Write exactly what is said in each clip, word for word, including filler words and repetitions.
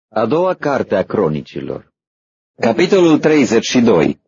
A doua carte a Cronicilor. Capitolul treizeci și doi.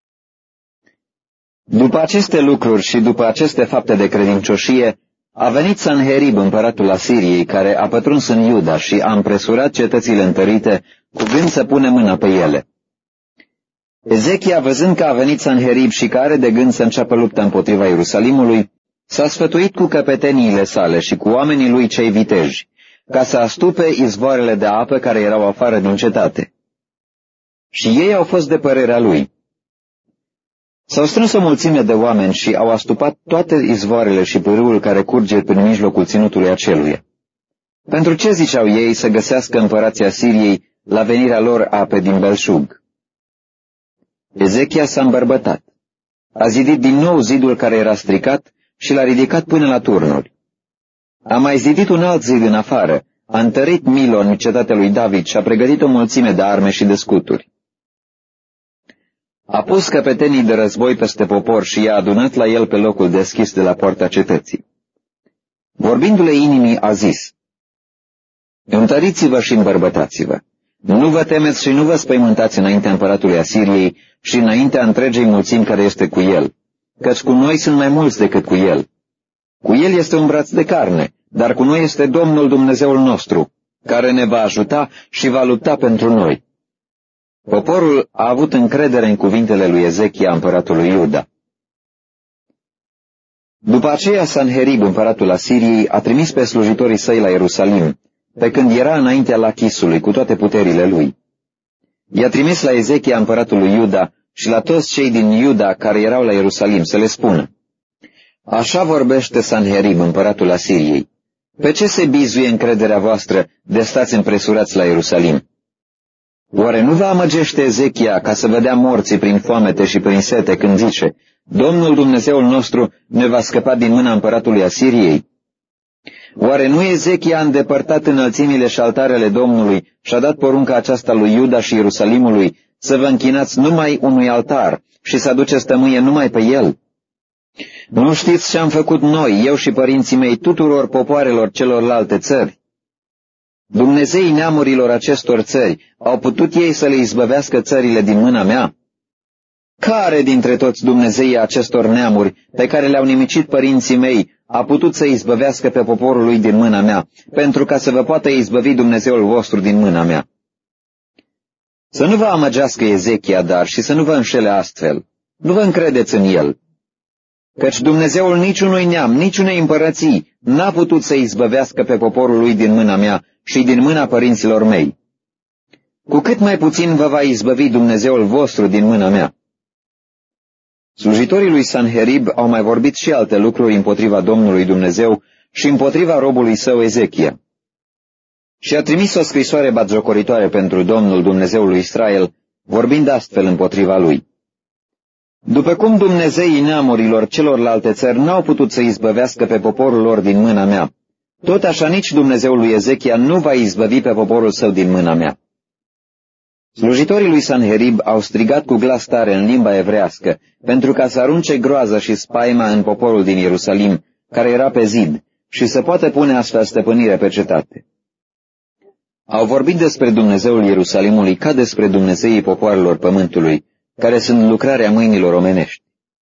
După aceste lucruri și după aceste fapte de credincioșie, a venit Sanherib, împăratul Asiriei, care a pătruns în Iuda și a împresurat cetățile întărite, cu gând să pune mâna pe ele. Ezechia, văzând că a venit Sanherib și că are de gând să înceapă lupta împotriva Ierusalimului, s-a sfătuit cu căpeteniile sale și cu oamenii lui cei viteji, ca să astupe izvoarele de apă care erau afară din cetate. Și ei au fost de părerea lui. S-au strâns o mulțime de oameni și au astupat toate izvoarele și pârâul care curge prin mijlocul ținutului aceluia. Pentru ce ziceau ei să găsească împărații Asiriei la venirea lor ape din belșug? Ezechia s-a îmbărbătat. A zidit din nou zidul care era stricat și l-a ridicat până la turnuri. A mai zidit un alt zid în afară, a întărit Milon, cetatea lui David, și a pregătit o mulțime de arme și de scuturi. A pus căpetenii de război peste popor și i-a adunat la el pe locul deschis de la poarta cetății. Vorbindu-le inimii, a zis: Întăriți-vă și îmbărbătați-vă. Nu vă temeți și nu vă spăimântați înaintea împăratului Asiriei și înaintea întregei mulțimi care este cu el, căci cu noi sunt mai mulți decât cu el. Cu el este un braț de carne, dar cu noi este Domnul Dumnezeul nostru, care ne va ajuta și va lupta pentru noi. Poporul a avut încredere în cuvintele lui Ezechia, împăratul lui Iuda. După aceea, Sanherib, împăratul Asiriei, a trimis pe slujitorii săi la Ierusalim, pe când era înaintea Lachisului cu toate puterile lui. I-a trimis la Ezechia, împăratul lui Iuda, și la toți cei din Iuda care erau la Ierusalim să le spună: Așa vorbește Sanherib, împăratul Asiriei: Pe ce se bizuie încrederea voastră de stați împresurați la Ierusalim? Oare nu vă amăgește Ezechia ca să vă dea morții prin foamete și prin sete când zice: Domnul Dumnezeul nostru ne va scăpa din mâna împăratului Asiriei? Oare nu Ezechia a îndepărtat înălțimile și altarele Domnului și a dat porunca aceasta lui Iuda și Ierusalimului să vă închinați numai unui altar și să aduceți tămâie numai pe el? Nu știți ce am făcut noi, eu și părinții mei, tuturor popoarelor celorlalte țări? Dumnezeii neamurilor acestor țări, au putut ei să le izbăvească țările din mâna mea? Care dintre toți Dumnezeii acestor neamuri, pe care le-au nimicit părinții mei, a putut să izbăvească pe poporul lui din mâna mea, pentru ca să vă poată izbăvi Dumnezeul vostru din mâna mea? Să nu vă amăgească Ezechia, dar, și să nu vă înșele astfel. Nu vă încredeți în el. Căci Dumnezeul niciunui neam, niciunei împărății, n-a putut să izbăvească pe poporul lui din mâna mea și din mâna părinților mei. Cu cât mai puțin vă va izbăvi Dumnezeul vostru din mâna mea. Slujitorii lui Sanherib au mai vorbit și alte lucruri împotriva Domnului Dumnezeu și împotriva robului său Ezechia. Și a trimis o scrisoare batjocoritoare pentru Domnul Dumnezeul lui Israel, vorbind astfel împotriva lui: După cum Dumnezeii neamurilor celorlalte țări n-au putut să izbăvească pe poporul lor din mâna mea, tot așa nici Dumnezeul lui Ezechia nu va izbăvi pe poporul său din mâna mea. Slujitorii lui Sanherib au strigat cu glas tare în limba evrească, pentru ca să arunce groaza și spaima în poporul din Ierusalim, care era pe zid, și să poată pune astfel stăpânire pe cetate. Au vorbit despre Dumnezeul Ierusalimului ca despre Dumnezeii popoarelor pământului, care sunt lucrarea mâinilor omenești.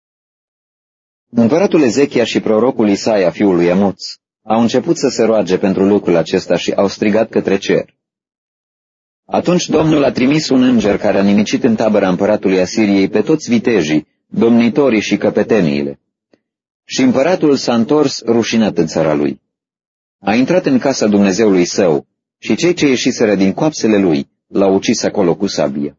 Împăratul Ezechia și prorocul Isaia, fiul lui Amoț, au început să se roage pentru lucrul acesta și au strigat către cer. Atunci Domnul a trimis un înger care a nimicit în tabăra împăratului Asiriei pe toți vitejii, domnitorii și căpeteniile. Și împăratul s-a întors rușinat în țara lui. A intrat în casa Dumnezeului său și cei ce ieșiseră din coapsele lui l-au ucis acolo cu sabie.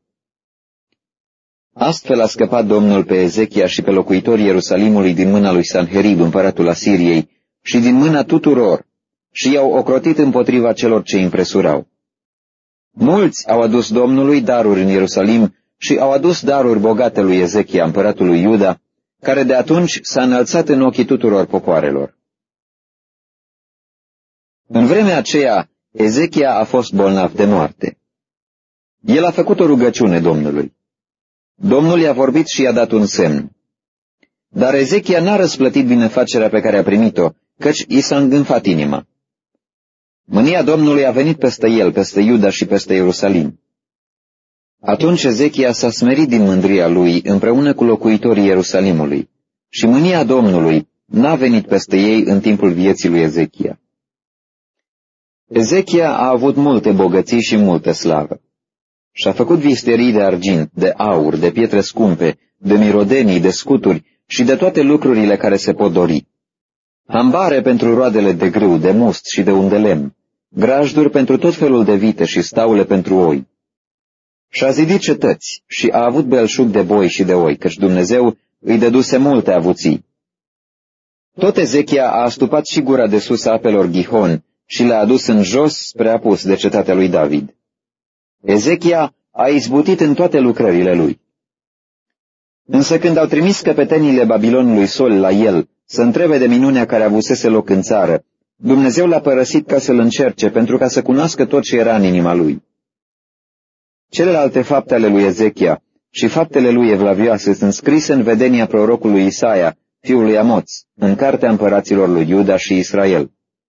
Astfel a scăpat Domnul pe Ezechia și pe locuitorii Ierusalimului din mâna lui Sanherib, împăratul Asiriei, și din mâna tuturor, și i-au ocrotit împotriva celor ce împresurau. Mulți au adus Domnului daruri în Ierusalim și au adus daruri bogate lui Ezechia, împăratul lui Iuda, care de atunci s-a înălțat în ochii tuturor popoarelor. În vremea aceea, Ezechia a fost bolnav de moarte. El a făcut o rugăciune Domnului. Domnul i-a vorbit și i-a dat un semn. Dar Ezechia n-a răsplătit binefacerea pe care a primit-o, căci i s-a îngânfat inima. Mânia Domnului a venit peste el, peste Iuda și peste Ierusalim. Atunci Ezechia s-a smerit din mândria lui împreună cu locuitorii Ierusalimului și mânia Domnului n-a venit peste ei în timpul vieții lui Ezechia. Ezechia a avut multe bogății și multă slavă. Și-a făcut visterii de argint, de aur, de pietre scumpe, de mirodenii, de scuturi și de toate lucrurile care se pot dori. Ambare pentru roadele de grâu, de must și de undelemn, grajduri pentru tot felul de vite și staule pentru oi. Și-a zidit cetăți și a avut belșug de boi și de oi, căci Dumnezeu îi dăduse multe avuții. Tot Ezechia a astupat și gura de sus a apelor Gihon și le-a adus în jos spre apus de cetatea lui David. Ezechia a izbutit în toate lucrările lui. Însă când au trimis căpetenile Babilonului Sol la el să întrebe de minunea care avusese loc în țară, Dumnezeu l-a părăsit ca să-l încerce pentru ca să cunoască tot ce era în inima lui. Celelalte fapte ale lui Ezechia și faptele lui evlavioase sunt scrise în vedenia prorocului Isaia, fiul lui Amoț, în cartea împăraților lui Iuda și Israel.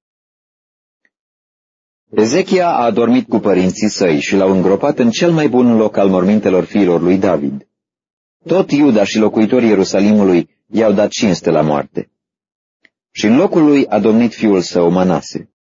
Ezechia a adormit cu părinții săi și l-au îngropat în cel mai bun loc al mormintelor fiilor lui David. Tot Iuda și locuitorii Ierusalimului i-au dat cinste la moarte. Și în locul lui a domnit fiul său Manase.